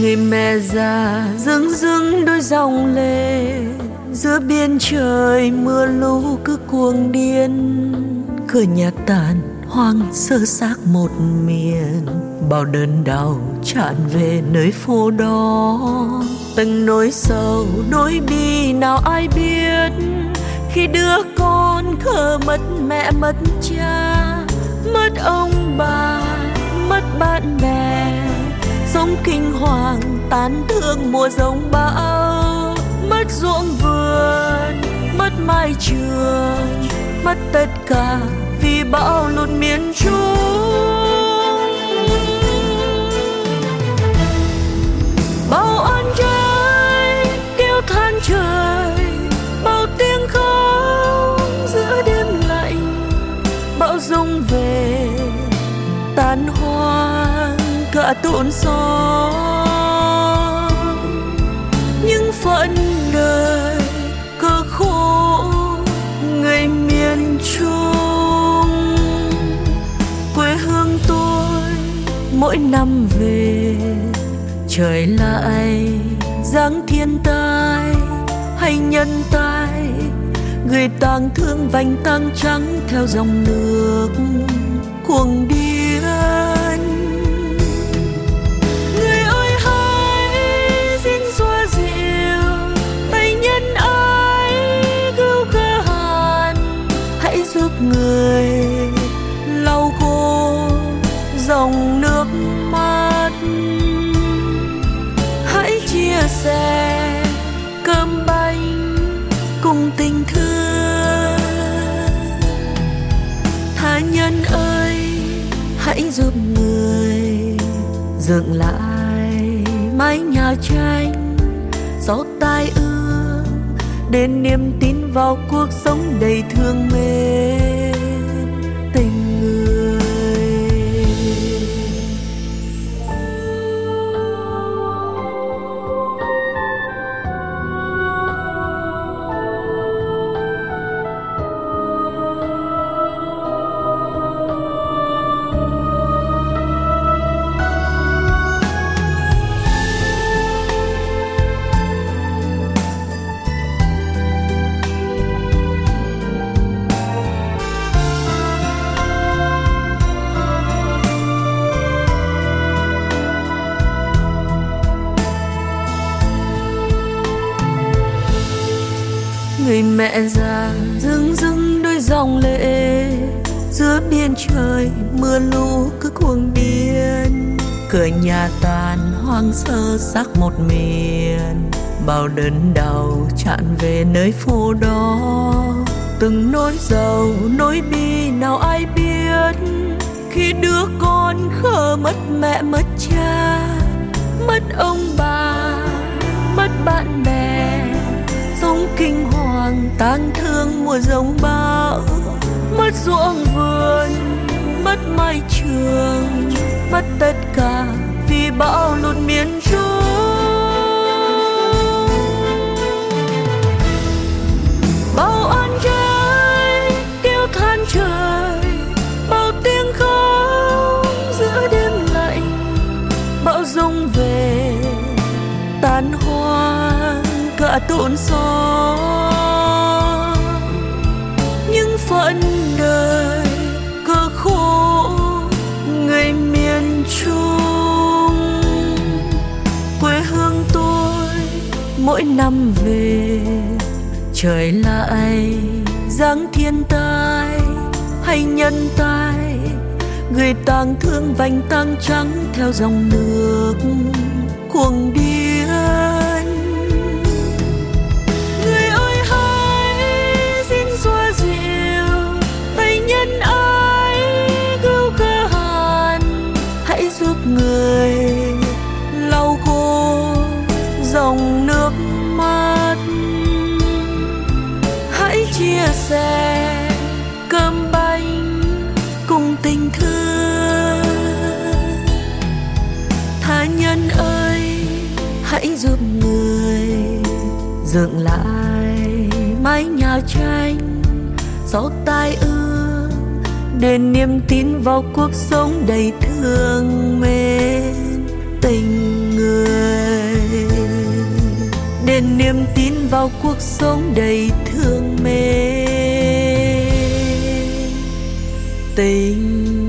Người mẹ già dưng dưng đôi dòng lệ, giữa biên trời mưa lũ cứ cuồng điên. Cửa nhà tàn hoang sơ xác một miền, bao đớn đau tràn về nơi phố đó. Từng nỗi sầu nỗi bi nào ai biết, khi đứa con khờ mất mẹ mất cha, mất ông bà mất bạn bè, sống kinh hoàng tán thương mùa giông bão. Mất ruộng vườn mất mái trường, mất tất cả vì bão lụt miền Trung. Bao oan trái kêu than trời, bao tiếng khóc giữa đêm lạnh. Bão giông về tan hoang cả tổn xóm, nhưng phận đời cơ khổ người miền Trung. Quê hương tôi mỗi năm về, trời lại giáng thiên tai hay nhân tai, người tang thương vành tang trắng theo dòng nước cuồng điên. Người ơi hãy xin xoa dịu tay nhân ái cứu cơ hàn, hãy giúp người lau khô dòng nước mắt. Hãy chia sẻ cơm bánh cùng tình thương. Tha nhân ơi hãy giúp người dựng lại mái nhà tranh, gió tai ương để niềm tin vào cuộc sống đầy thương mến tình người. Người mẹ già dưng dưng đôi dòng lệ, giữa biên trời mưa lũ cứ cuồng điên. Cửa nhà tàn hoang sơ xác một miền, bao đớn đau tràn về nơi phố đó. Từng nỗi sầu nỗi bi nào ai biết, khi đứa con khờ mất mẹ mất cha, mất ông bà mất bạn bè, sống kinh hoàng tang thương mùa giông bão. Mất ruộng vườn mất mái trường, mất tất cả vì bão lụt miền Trung. Bao oan trái kêu than trời, bao tiếng khóc giữa đêm lạnh. Bão giông về tan hoang cả tổn xóm, nhưng phận đời cơ khổ người miền Trung. Quê hương tôi mỗi năm về, trời lại giáng thiên tai hay nhân tai, người tang thương vành tang trắng theo dòng nước cuồng điên. Người ơi hãy xin xoa dịu tay nhân ái cứu cơ hàn, hãy giúp người lau khô dòng nước mắt. Hãy chia sẻ cơm bánh cùng tình thương. Tha nhân ơi hãy giúp người dựng lại mái nhà tranh, gió tai ương để niềm tin vào cuộc sống đầy thương mến tình người. truyền niềm tin vào cuộc sống đầy thương mến. Tình